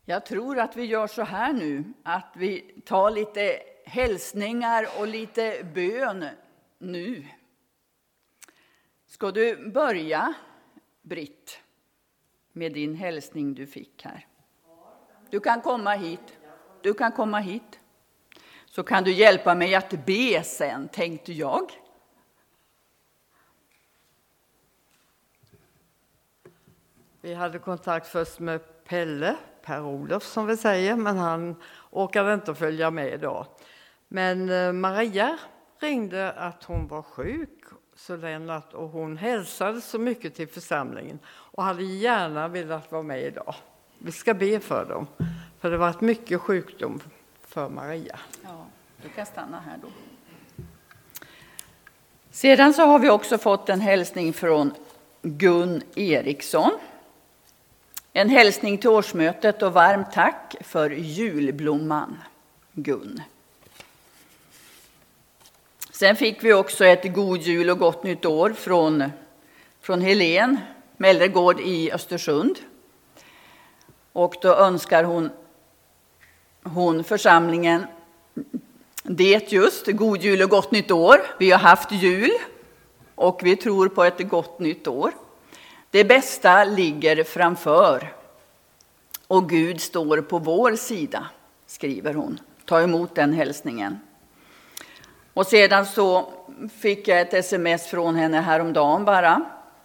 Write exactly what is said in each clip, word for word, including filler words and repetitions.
Jag tror att vi gör så här nu, att vi tar lite hälsningar och lite bön nu. Ska du börja, Britt, med din hälsning du fick här? Du kan komma hit. Du kan komma hit. Så kan du hjälpa mig att be sen, tänkte jag. Vi hade kontakt först med Pelle, Per-Olof som vi säger, men han orkade inte följa med idag. Men Maria ringde att hon var sjuk, så Lennart, och hon hälsade så mycket till församlingen och hade gärna velat vara med idag. Vi ska be för dem, för det var ett mycket sjukdom för Maria. Ja, du kan stanna här då. Sedan så har vi också fått en hälsning från Gun Eriksson. En hälsning till årsmötet och varmt tack för julblomman, Gun. Sen fick vi också ett god jul och gott nytt år från, från Helen Mellergård i Östersund. Och då önskar hon, hon församlingen det just, god jul och gott nytt år. Vi har haft jul och vi tror på ett gott nytt år. Det bästa ligger framför och Gud står på vår sida, skriver hon. Ta emot den hälsningen. Och sedan så fick jag ett sms från henne häromdagen bara.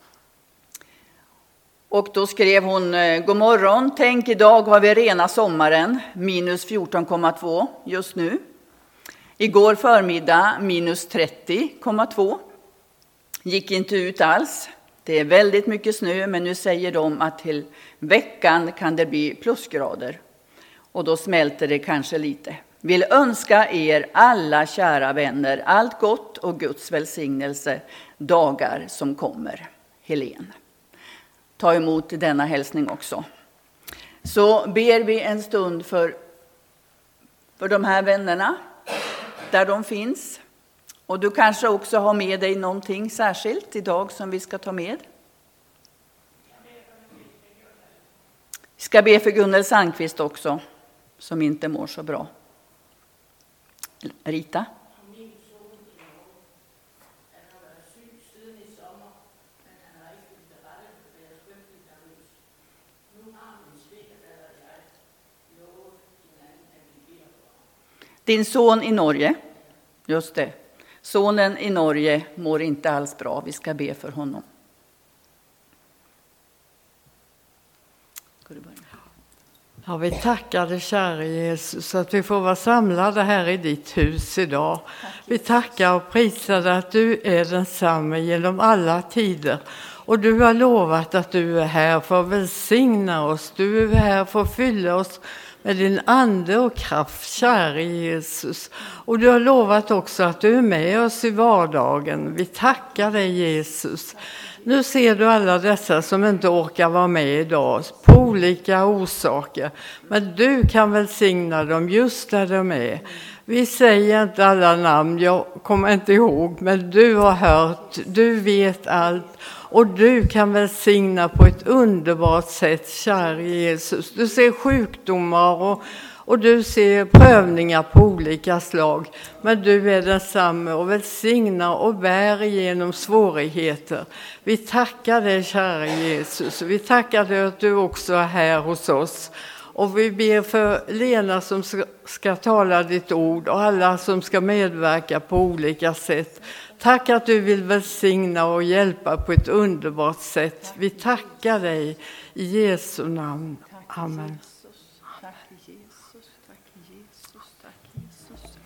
Och då skrev hon: god morgon, tänk idag har vi rena sommaren, minus fjorton komma två just nu. Igår förmiddag minus trettio komma två. Gick inte ut alls. Det är väldigt mycket snö, men nu säger de att till veckan kan det bli plusgrader. Och då smälter det kanske lite. Vill önska er alla kära vänner allt gott och Guds välsignelse dagar som kommer. Helen. Ta emot denna hälsning också. Så ber vi en stund för, för de här vännerna där de finns. Och du kanske också har med dig någonting särskilt idag som vi ska ta med. Vi ska be för Gunnel Sandqvist också, som inte mår så bra. Rita? Din son i Norge, just det. Sonen i Norge mår inte alls bra. Vi ska be för honom. Ska du börja? Ja, vi tackar dig, kära Jesus, att vi får vara samlade här i ditt hus idag. Tack, vi tackar och prisar dig att du är densamma genom alla tider. Och du har lovat att du är här för att välsigna oss. Du är här för att fylla oss med din ande och kraft, kära Jesus. Och du har lovat också att du är med oss i vardagen. Vi tackar dig, Jesus. Nu ser du alla dessa som inte orkar vara med idag på olika orsaker. Men du kan välsigna dem just där de är. Vi säger inte alla namn, jag kommer inte ihåg. Men du har hört, du vet allt. Och du kan välsigna på ett underbart sätt, kära Jesus. Du ser sjukdomar och, och du ser prövningar på olika slag. Men du är densamma och välsignar och bär igenom svårigheter. Vi tackar dig, kära Jesus. Vi tackar dig att du också är här hos oss. Och vi ber för Lena som ska, ska tala ditt ord och alla som ska medverka på olika sätt. Tack att du vill välsigna och hjälpa på ett underbart sätt. Vi tackar dig i Jesu namn. Amen. Tack Jesus, tack Jesus, tack Jesus.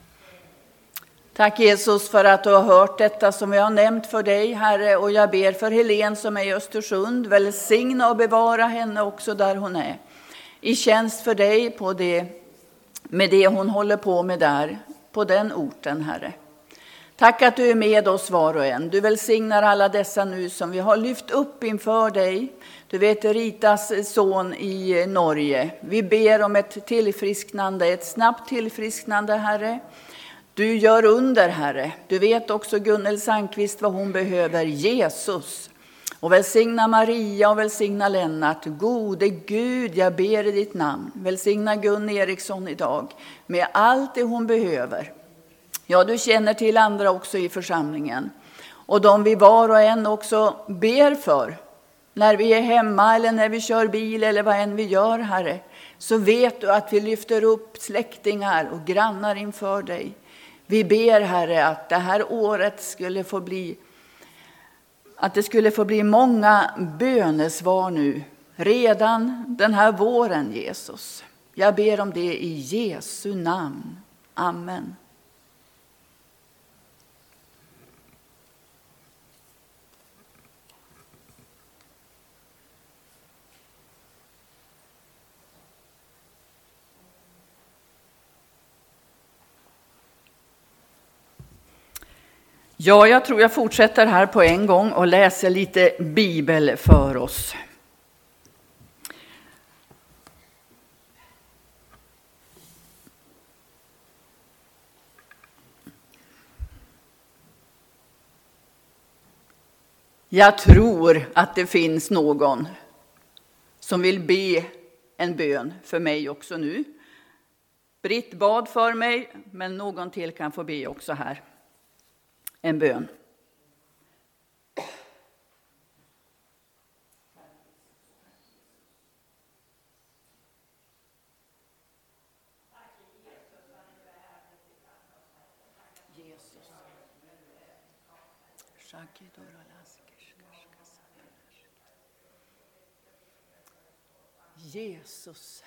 Tack Jesus för att du har hört detta som jag har nämnt för dig, Herre. Och jag ber för Helen som är i Östersund. Välsigna och bevara henne också där hon är. I tjänst för dig på det, med det hon håller på med där, på den orten, Herre. Tack att du är med oss var och en. Du välsignar alla dessa nu som vi har lyft upp inför dig. Du vet Ritas son i Norge. Vi ber om ett tillfrisknande, ett snabbt tillfrisknande, Herre. Du gör under, Herre. Du vet också Gunnel Sandqvist vad hon behöver, Jesus. Och välsigna Maria och välsigna Lennart. Gode Gud, jag ber i ditt namn. Välsigna Gun Eriksson idag med allt det hon behöver. Ja, du känner till andra också i församlingen. Och de vi var och en också ber för. När vi är hemma eller när vi kör bil eller vad än vi gör, Herre. Så vet du att vi lyfter upp släktingar och grannar inför dig. Vi ber, Herre, att det här året skulle få bli, att det skulle få bli många bönesvar nu. Redan den här våren, Jesus. Jag ber om det i Jesu namn. Amen. Ja, jag tror jag fortsätter här på en gång och läser lite Bibel för oss. Jag tror att det finns någon som vill be en bön för mig också nu. Britt bad för mig, men någon till kan få be också här. En bön. Jesus.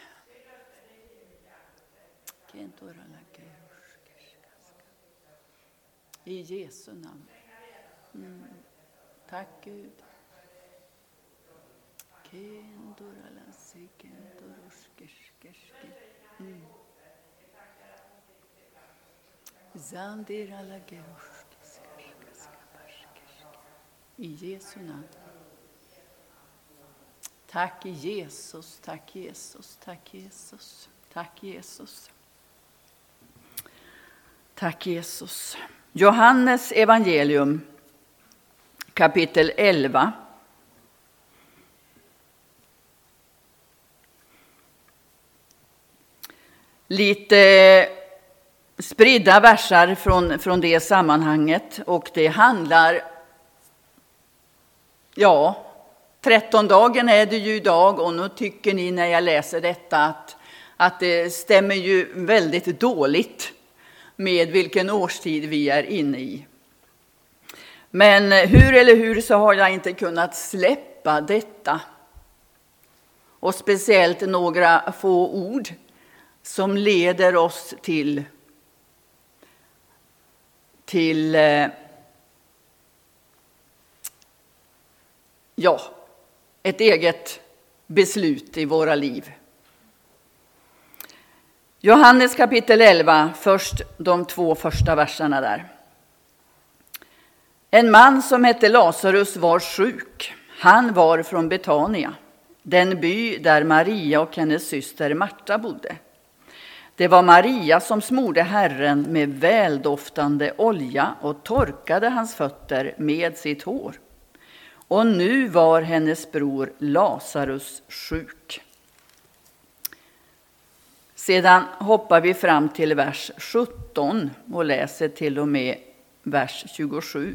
I Jesu namn. Mm. Tack Gud. Mm. I Jesu namn. Tack Jesus, tack Jesus, tack Jesus, tack Jesus. Tack Jesus. Johannes evangelium, kapitel elva. Lite spridda versar från, från det sammanhanget, och det handlar, ja, trettondagen är det ju idag, och nu tycker ni när jag läser detta att, att det stämmer ju väldigt dåligt med vilken årstid vi är inne i. Men hur eller hur så har jag inte kunnat släppa detta. Och speciellt några få ord som leder oss till, till ja, ett eget beslut i våra liv. Johannes kapitel elva, först de två första verserna där. En man som hette Lazarus var sjuk. Han var från Betania, den by där Maria och hennes syster Marta bodde. Det var Maria som smorde Herren med väldoftande olja och torkade hans fötter med sitt hår. Och nu var hennes bror Lazarus sjuk. Sedan hoppar vi fram till vers sjutton och läser till och med vers tjugosju.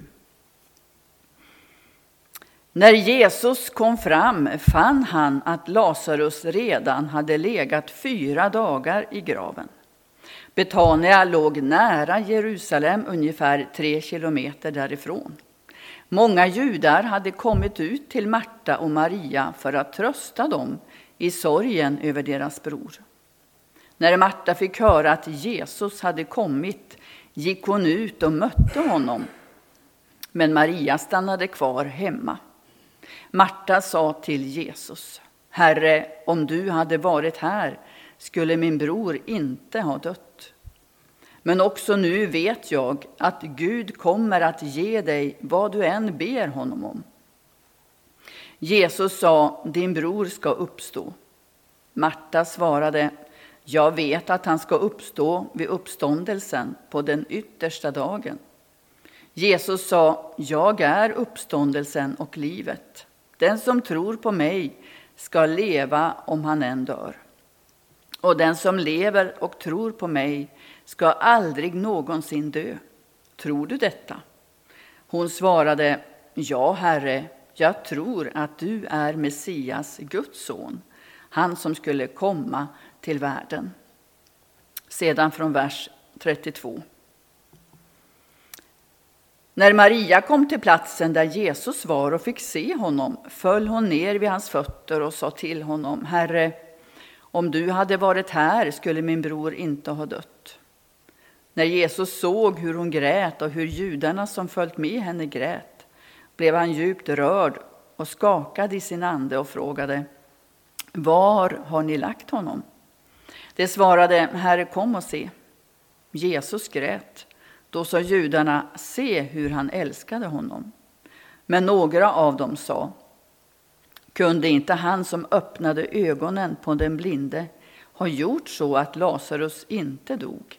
När Jesus kom fram fann han att Lazarus redan hade legat fyra dagar i graven. Betania låg nära Jerusalem, ungefär tre kilometer därifrån. Många judar hade kommit ut till Marta och Maria för att trösta dem i sorgen över deras bror. När Marta fick höra att Jesus hade kommit gick hon ut och mötte honom. Men Maria stannade kvar hemma. Marta sa till Jesus: Herre, om du hade varit här skulle min bror inte ha dött. Men också nu vet jag att Gud kommer att ge dig vad du än ber honom om. Jesus sa: din bror ska uppstå. Marta svarade: jag vet att han ska uppstå vid uppståndelsen på den yttersta dagen. Jesus sa: jag är uppståndelsen och livet. Den som tror på mig ska leva om han än dör. Och den som lever och tror på mig ska aldrig någonsin dö. Tror du detta? Hon svarade, ja Herre, jag tror att du är Messias, Guds son, han som skulle komma till världen. Sedan från vers trettiotvå. När Maria kom till platsen där Jesus var och fick se honom, föll hon ner vid hans fötter och sa till honom, Herre, om du hade varit här skulle min bror inte ha dött. När Jesus såg hur hon grät och hur judarna som följt med henne grät, blev han djupt rörd och skakade i sin ande och frågade, var har ni lagt honom? Det svarade, Herre, kom och se. Jesus grät. Då sa judarna, se hur han älskade honom. Men några av dem sa, kunde inte han som öppnade ögonen på den blinde ha gjort så att Lazarus inte dog?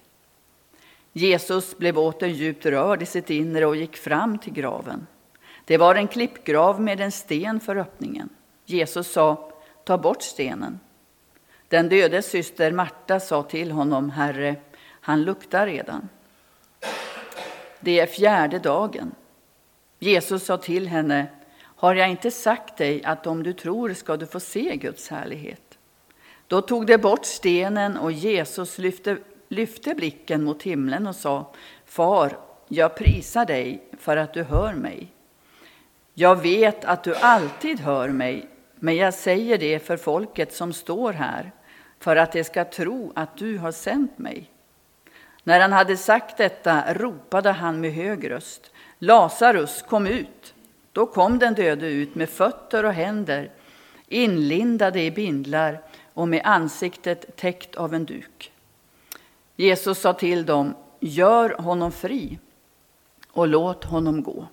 Jesus blev åter djupt rörd i sitt inre och gick fram till graven. Det var en klippgrav med en sten för öppningen. Jesus sa, ta bort stenen. Den dödes syster Marta sa till honom, Herre, han luktar redan. Det är fjärde dagen. Jesus sa till henne, har jag inte sagt dig att om du tror ska du få se Guds härlighet? Då tog de bort stenen och Jesus lyfte, lyfte blicken mot himlen och sa, Far, jag prisar dig för att du hör mig. Jag vet att du alltid hör mig, men jag säger det för folket som står här, för att de ska tro att du har sänt mig. När han hade sagt detta ropade han med hög röst, Lazarus, kom ut. Då kom den döde ut med fötter och händer, inlindade i bindlar och med ansiktet täckt av en duk. Jesus sa till dem, gör honom fri och låt honom gå.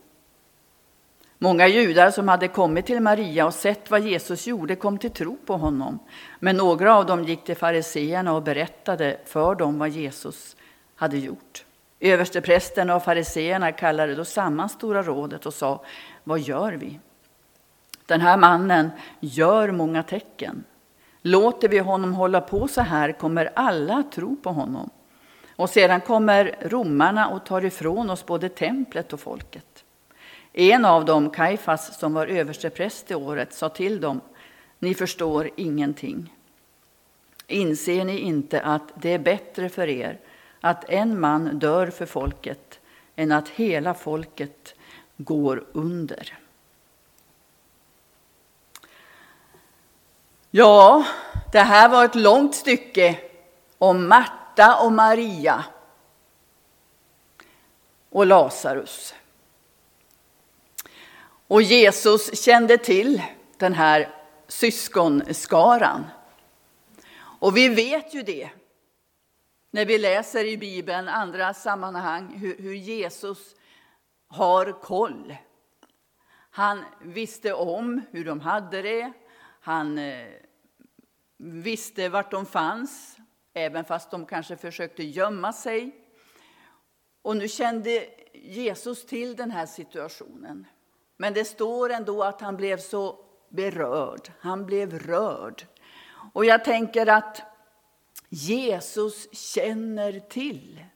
Många judar som hade kommit till Maria och sett vad Jesus gjorde kom till tro på honom. Men några av dem gick till fariseerna och berättade för dem vad Jesus hade gjort. Översteprästerna och fariseerna kallade då samman stora rådet och sa, vad gör vi? Den här mannen gör många tecken. Låter vi honom hålla på så här kommer alla tro på honom. Och sedan kommer romarna och tar ifrån oss både templet och folket. En av dem, Kajfas, som var överstepräst i året, sa till dem, ni förstår ingenting. Inser ni inte att det är bättre för er att en man dör för folket än att hela folket går under? Ja, det här var ett långt stycke om Marta och Maria och Lazarus. Och Jesus kände till den här syskonskaran. Och vi vet ju det när vi läser i Bibeln andra sammanhang hur, hur Jesus har koll. Han visste om hur de hade det. Han eh, visste vart de fanns, även fast de kanske försökte gömma sig. Och nu kände Jesus till den här situationen. Men det står ändå att han blev så berörd. Han blev rörd. Och jag tänker att Jesus känner till.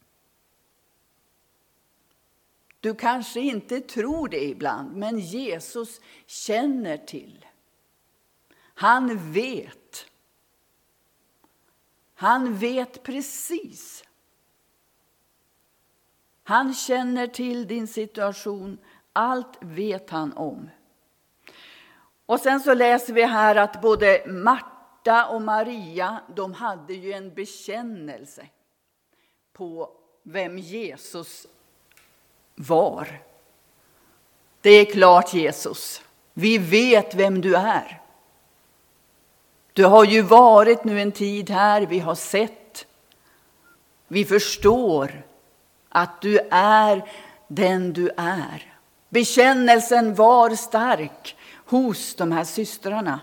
Du kanske inte tror det ibland, men Jesus känner till. Han vet. Han vet precis. Han känner till din situation. Allt vet han om. Och sen så läser vi här att både Marta och Maria, de hade ju en bekännelse på vem Jesus var. Det är klart, Jesus. Vi vet vem du är. Du har ju varit nu en tid här, vi har sett. Vi förstår att du är den du är. Bekännelsen var stark hos de här systrarna.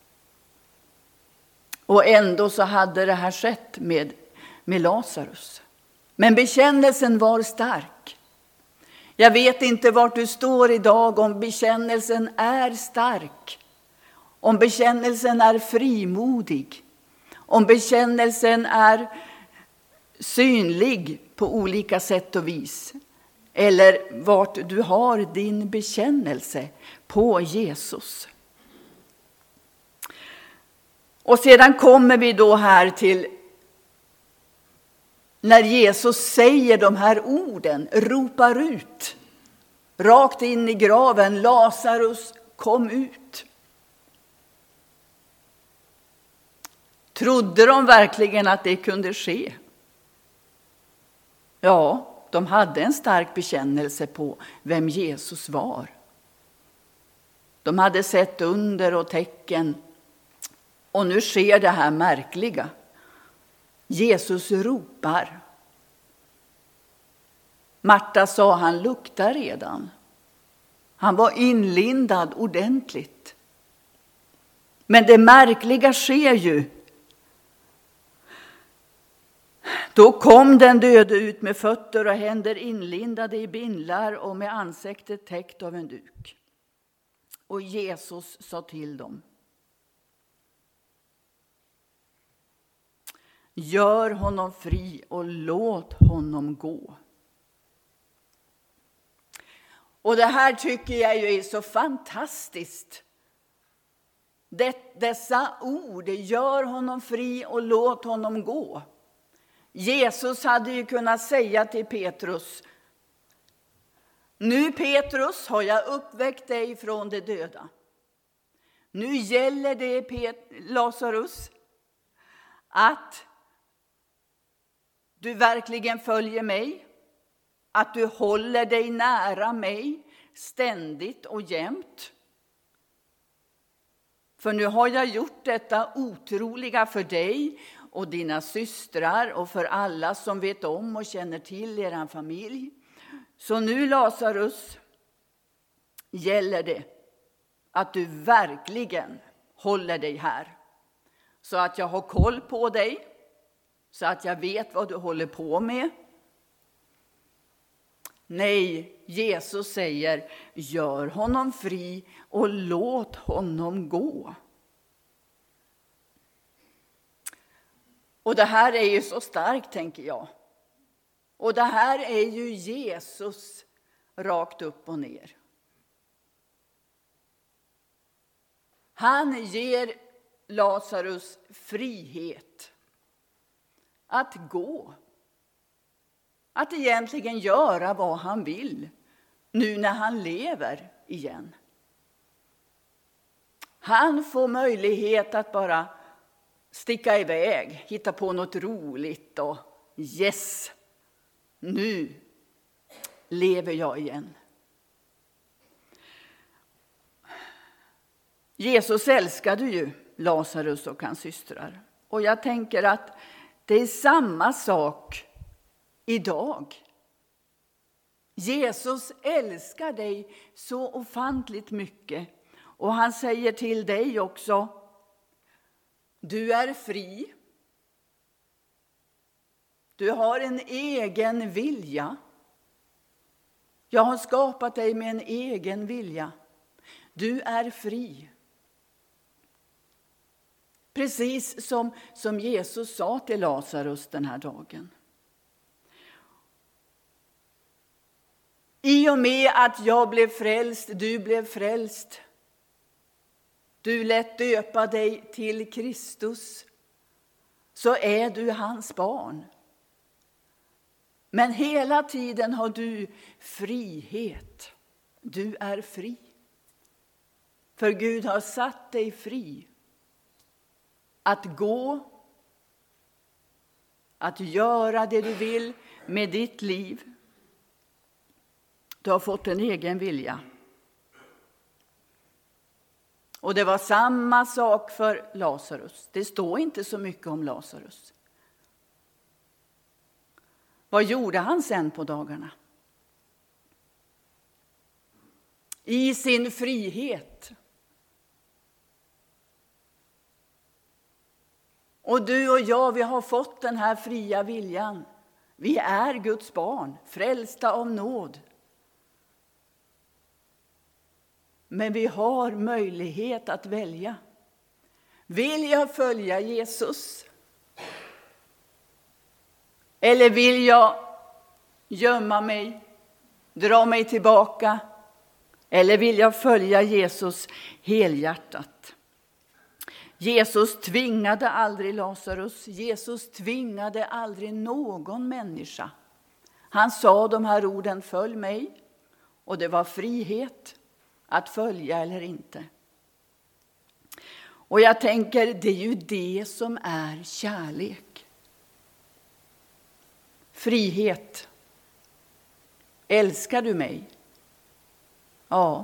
Och ändå så hade det här skett med, med Lazarus. Men bekännelsen var stark. Jag vet inte vart du står idag, om bekännelsen är stark, om bekännelsen är frimodig, om bekännelsen är synlig på olika sätt och vis, eller vart du har din bekännelse på Jesus. Och sedan kommer vi då här till när Jesus säger de här orden, ropar ut rakt in i graven: Lazarus, kom ut. Trodde de verkligen att det kunde ske? Ja, de hade en stark bekännelse på vem Jesus var. De hade sett under och tecken. Och nu sker det här märkliga. Jesus ropar. Marta sa, han luktar redan. Han var inlindad ordentligt. Men det märkliga sker ju. Då kom den döde ut med fötter och händer inlindade i bindlar och med ansiktet täckt av en duk. Och Jesus sa till dem: gör honom fri och låt honom gå. Och det här tycker jag ju är så fantastiskt. Det, dessa ord, gör honom fri och låt honom gå. Jesus hade ju kunnat säga till Petrus: nu Petrus har jag uppväckt dig från de döda. Nu gäller det Pet- Lazarus att du verkligen följer mig, att du håller dig nära mig ständigt och jämt. För nu har jag gjort detta otroliga för dig och dina systrar och för alla som vet om och känner till er familj. Så nu, Lazarus, gäller det att du verkligen håller dig här. Så att jag har koll på dig. Så att jag vet vad du håller på med. Nej, Jesus säger: gör honom fri och låt honom gå. Och det här är ju så starkt, tänker jag. Och det här är ju Jesus rakt upp och ner. Han ger Lazarus frihet att gå. Att egentligen göra vad han vill nu när han lever igen. Han får möjlighet att bara sticka iväg, hitta på något roligt och yes, nu lever jag igen. Jesus älskade ju Lazarus och hans systrar. Och jag tänker att det är samma sak idag. Jesus älskar dig så ofantligt mycket. Och han säger till dig också: du är fri. Du har en egen vilja. Jag har skapat dig med en egen vilja. Du är fri. Precis som, som Jesus sa till Lazarus den här dagen. I och med att jag blev frälst, du blev frälst. Du lät döpa dig till Kristus. Så är du hans barn. Men hela tiden har du frihet. Du är fri. För Gud har satt dig fri. Att gå. Att göra det du vill med ditt liv. Du har fått en egen vilja. Och det var samma sak för Lazarus. Det står inte så mycket om Lazarus. Vad gjorde han sen på dagarna? I sin frihet. Och du och jag, vi har fått den här fria viljan. Vi är Guds barn, frälsta av nåd. Men vi har möjlighet att välja. Vill jag följa Jesus? Eller vill jag gömma mig, dra mig tillbaka? Eller vill jag följa Jesus helhjärtat? Jesus tvingade aldrig Lazarus. Jesus tvingade aldrig någon människa. Han sa de här orden: följ mig. Och det var frihet att följa eller inte. Och jag tänker, det är ju det som är kärlek. Frihet. Älskar du mig? Ja.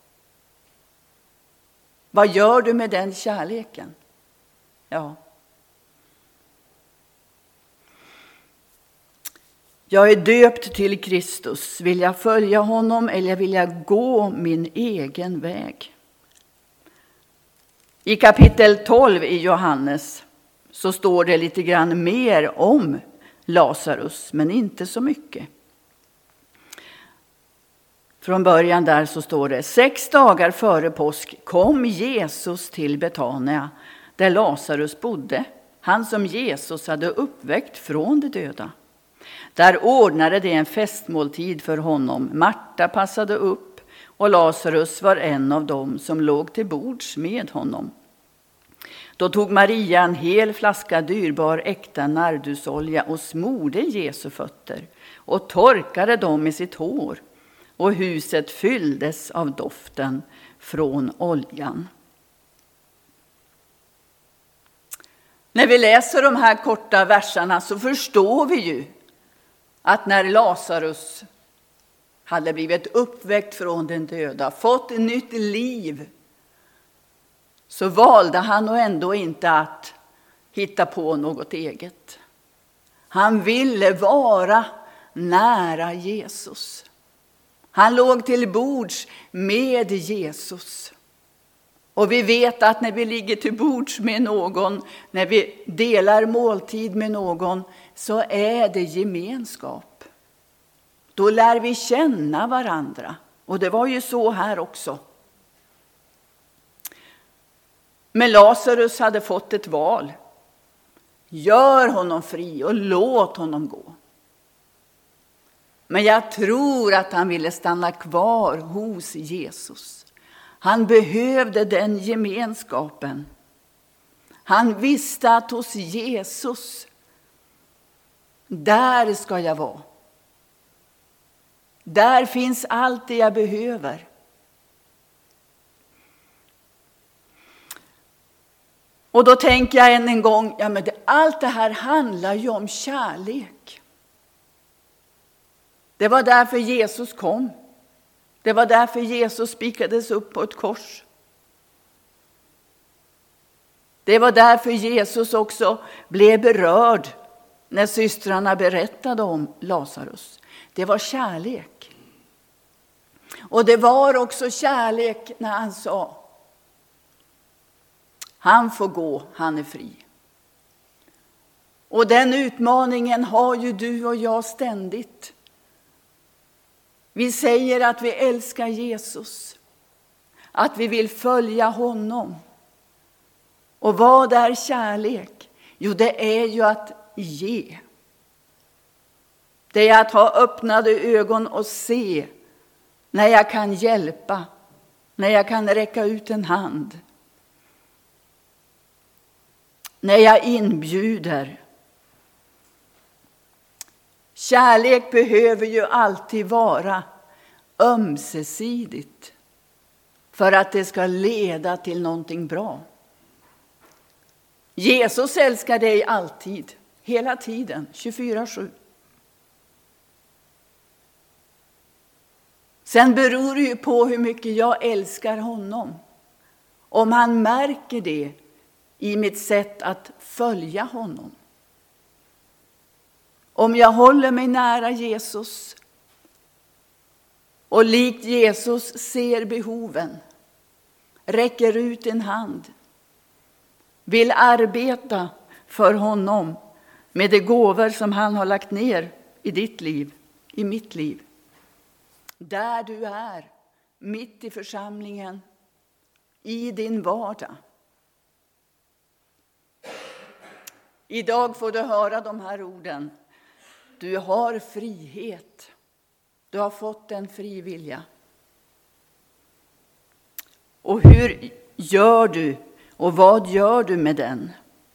Vad gör du med den kärleken? Ja. Jag är döpt till Kristus. Vill jag följa honom eller vill jag gå min egen väg? I kapitel tolv i Johannes så står det lite grann mer om Lazarus, men inte så mycket. Från början där så står det: sex dagar före påsk kom Jesus till Betania, där Lazarus bodde, han som Jesus hade uppväckt från de döda. Där ordnade det en festmåltid för honom. Marta passade upp och Lazarus var en av dem som låg till bords med honom. Då tog Maria en hel flaska dyrbar äkta nardusolja och smorde Jesu fötter och torkade dem med sitt hår. Och huset fylldes av doften från oljan. När vi läser de här korta verserna så förstår vi ju att när Lazarus hade blivit uppväckt från den döda, fått ett nytt liv, så valde han nog ändå inte att hitta på något eget. Han ville vara nära Jesus. Han låg till bords med Jesus. Och vi vet att när vi ligger till bords med någon, när vi delar måltid med någon, så är det gemenskap. Då lär vi känna varandra. Och det var ju så här också. Men Lazarus hade fått ett val. Gör honom fri och låt honom gå. Men jag tror att han ville stanna kvar hos Jesus. Han behövde den gemenskapen. Han visste att hos Jesus, där ska jag vara. Där finns allt det jag behöver. Och då tänker jag än en gång, ja men det, allt det här handlar ju om kärlek. Det var därför Jesus kom. Det var därför Jesus spikades upp på ett kors. Det var därför Jesus också blev berörd när systrarna berättade om Lazarus. Det var kärlek. Och det var också kärlek när han sa: han får gå, han är fri. Och den utmaningen har ju du och jag ständigt. Vi säger att vi älskar Jesus, att vi vill följa honom. Och vad är kärlek? Jo, det är ju att ge. Det är att ha öppnade ögon och se när jag kan hjälpa, när jag kan räcka ut en hand. När jag inbjuder. Kärlek behöver ju alltid vara ömsesidigt för att det ska leda till någonting bra. Jesus älskar dig alltid, hela tiden, tjugofyra sju. Sen beror det ju på hur mycket jag älskar honom. Om han märker det i mitt sätt att följa honom. Om jag håller mig nära Jesus och likt Jesus ser behoven, räcker ut en hand, vill arbeta för honom med de gåvor som han har lagt ner i ditt liv, i mitt liv. Där du är, mitt i församlingen, i din vardag. Idag får du höra de här orden. Du har frihet. Du har fått en fri vilja. Och hur gör du och vad gör du med den?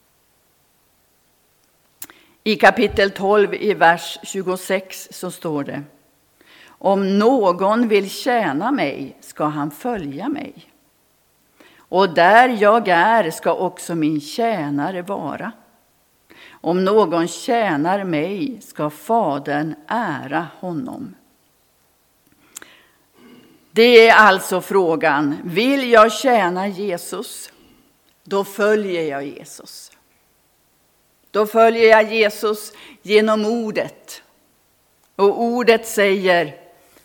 I kapitel tolv i vers tjugosex så står det: om någon vill tjäna mig ska han följa mig. Och där jag är ska också min tjänare vara. Om någon tjänar mig ska Fadern ära honom. Det är alltså frågan, vill jag tjäna Jesus? Då följer jag Jesus. Då följer jag Jesus genom ordet. Och ordet säger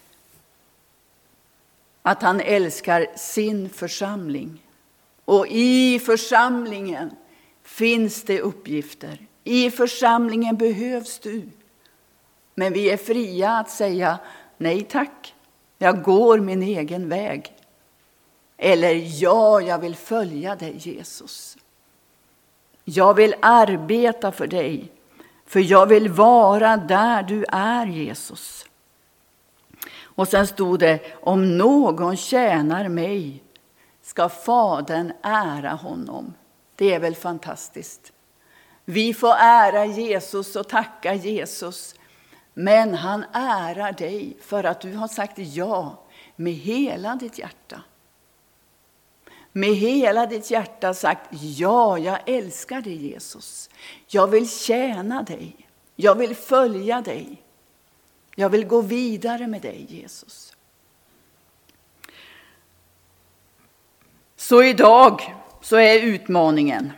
att han älskar sin församling. Och i församlingen finns det uppgifter. I församlingen behövs du. Men vi är fria att säga nej tack. Jag går min egen väg. Eller ja, jag vill följa dig Jesus. Jag vill arbeta för dig. För jag vill vara där du är Jesus. Och sen stod det, om någon tjänar mig ska Fadern ära honom. Det är väl fantastiskt. Vi får ära Jesus och tacka Jesus. Men han ärar dig för att du har sagt ja med hela ditt hjärta. Med hela ditt hjärta sagt, ja, jag älskar dig Jesus. Jag vill tjäna dig. Jag vill följa dig. Jag vill gå vidare med dig Jesus. Så idag så är utmaningen.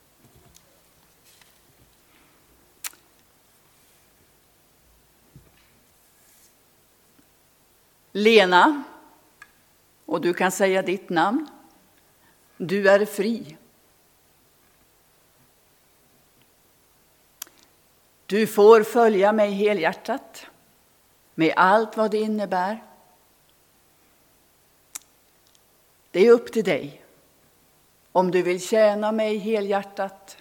Lena, och du kan säga ditt namn. Du är fri. Du får följa mig helhjärtat med allt vad det innebär. Det är upp till dig om du vill tjäna mig helhjärtat.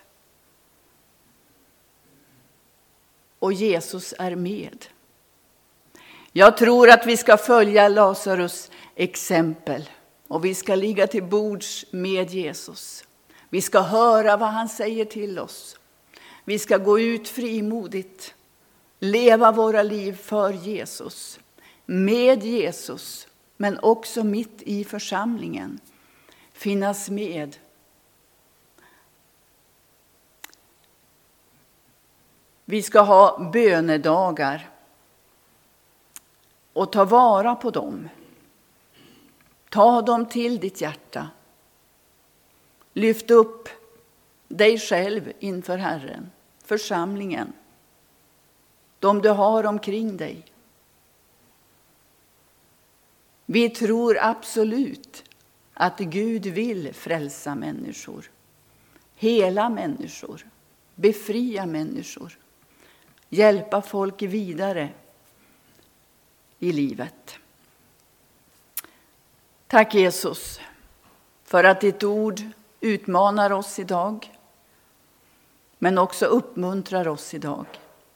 Och Jesus är med. Jag tror att vi ska följa Lazarus exempel. Och vi ska ligga till bords med Jesus. Vi ska höra vad han säger till oss. Vi ska gå ut frimodigt. Leva våra liv för Jesus. Med Jesus. Men också mitt i församlingen. Finnas med. Vi ska ha bönedagar. Och ta vara på dem. Ta dem till ditt hjärta. Lyft upp dig själv inför Herren, församlingen, de du har omkring dig. Vi tror absolut att Gud vill frälsa människor, hela människor, befria människor, hjälpa folk vidare i livet. Tack Jesus för att ditt ord utmanar oss idag, men också uppmuntrar oss idag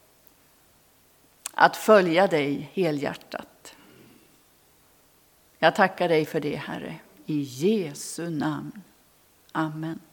att följa dig helhjärtat. Jag tackar dig för det, Herre, i Jesu namn. Amen.